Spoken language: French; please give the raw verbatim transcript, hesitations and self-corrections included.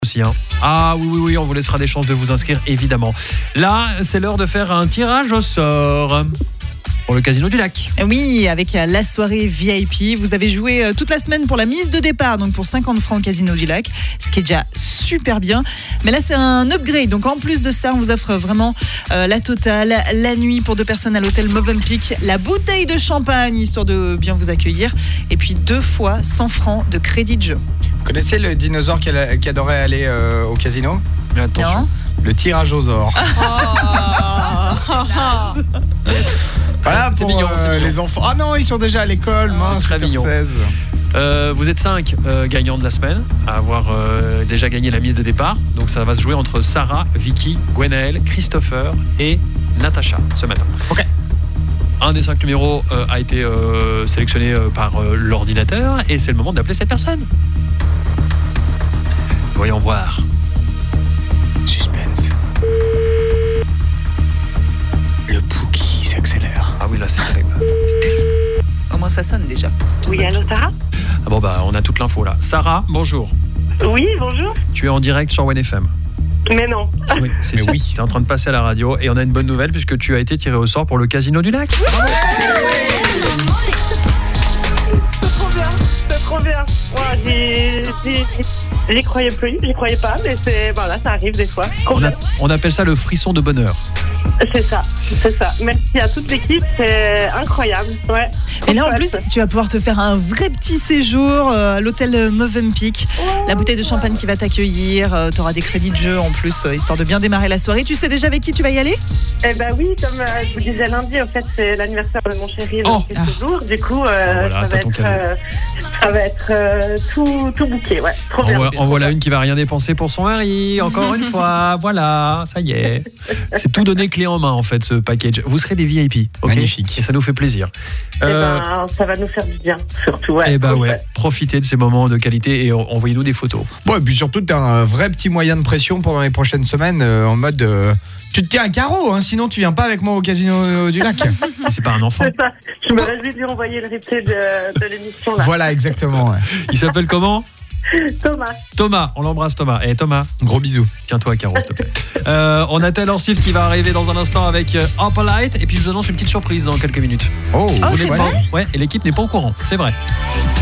Aussi, hein. Ah oui, oui, oui, on vous laissera des chances de vous inscrire, évidemment. Là, c'est l'heure de faire un tirage au sort pour le Casino du Lac. Oui, avec la soirée V I P. Vous avez joué toute la semaine pour la mise de départ, donc pour cinquante francs au Casino du Lac, ce qui est déjà super bien. Mais là, c'est un upgrade. Donc en plus de ça, on vous offre vraiment euh, la totale, la nuit pour deux personnes à l'hôtel Movenpick, la bouteille de champagne, histoire de bien vous accueillir, et puis deux fois cent francs de crédit de jeu. Vous connaissez le dinosaure qui, a- qui adorait aller euh, au casino ? Mais attention. Non. Le tirage aux ors. Voilà C'est pour mignon, euh, c'est mignon. les enfants. Ah non, ils sont déjà à l'école. Mince, très huit heures mignon. seize. Euh, vous êtes cinq euh, gagnants de la semaine à avoir euh, déjà gagné la mise de départ. Donc ça va se jouer entre Sarah, Vicky, Gwenaël, Christopher et Natacha ce matin. Ok. Un des cinq numéros euh, a été euh, sélectionné euh, par euh, l'ordinateur et c'est le moment d'appeler cette personne. Voyons voir. Suspense. Le pouls qui s'accélère. Ah oui, là c'est terrible. C'est terrible. Au moins, ça sonne déjà. Oui, allô Sarah ? Ah bon bah on a toute l'info là. Sarah, bonjour. Oui, bonjour. Tu es en direct sur W N F M. Mais non. Oui, c'est Mais sûr. oui. Tu es en train de passer à la radio et on a une bonne nouvelle puisque tu as été tiré au sort pour le Casino du Lac. C'est trop bien. C'est trop bien. Ouais, j'y, j'y, j'y croyais plus, j'y croyais pas, mais c'est voilà, ça arrive des fois. On, a- on appelle ça le frisson de bonheur. C'est ça, c'est ça. Merci à toute l'équipe, c'est incroyable. Ouais. Et là, en Trop plus, chouette. tu vas pouvoir te faire un vrai petit séjour euh, à l'hôtel Movenpick. La bouteille de champagne qui va t'accueillir. Euh, tu auras des crédits de jeu en plus, euh, histoire de bien démarrer la soirée. Tu sais déjà avec qui tu vas y aller ? Eh ben oui, comme euh, je vous disais lundi, en fait, c'est l'anniversaire de mon chéri Oh. depuis ce jour. Du coup, euh, Voilà, ça, t'as va ton être, cadeau. euh, ça va être euh, tout, tout bouquet. Ouais, trop En, bien. vo- en Trop voilà bien. une qui va rien dépenser pour son mari. Encore une fois, voilà, ça y est. C'est tout donné clé en main en fait ce package. Vous serez des V I P, ok ? Magnifique. Et ça nous fait plaisir. Eh Euh, ben, ça va nous faire du bien, surtout. Ouais, eh ben trop ouais, chouette. profitez de ces moments de qualité et en- envoyez-nous des photos. Bon, et puis surtout, t'as un vrai petit moyen de pression pendant les prochaines semaines euh, en mode. euh, tu te tiens à carreau, hein, sinon tu viens pas avec moi au Casino euh, du Lac. Mais c'est pas un enfant. C'est ça. Je me réjouis de lui envoyer le replay de, de l'émission là. Voilà, exactement. Ouais. Il s'appelle comment ? Thomas. Thomas, on l'embrasse Thomas. Et Thomas, Gros bisous. tiens-toi à carreau s'il te plaît. Euh, on a Taylor Swift qui va arriver dans un instant avec euh, Opalite et puis je vous annonce une petite surprise dans quelques minutes. Oh, Oh, vous c'est voulez vrai pas Ouais, et l'équipe n'est pas au courant, c'est vrai.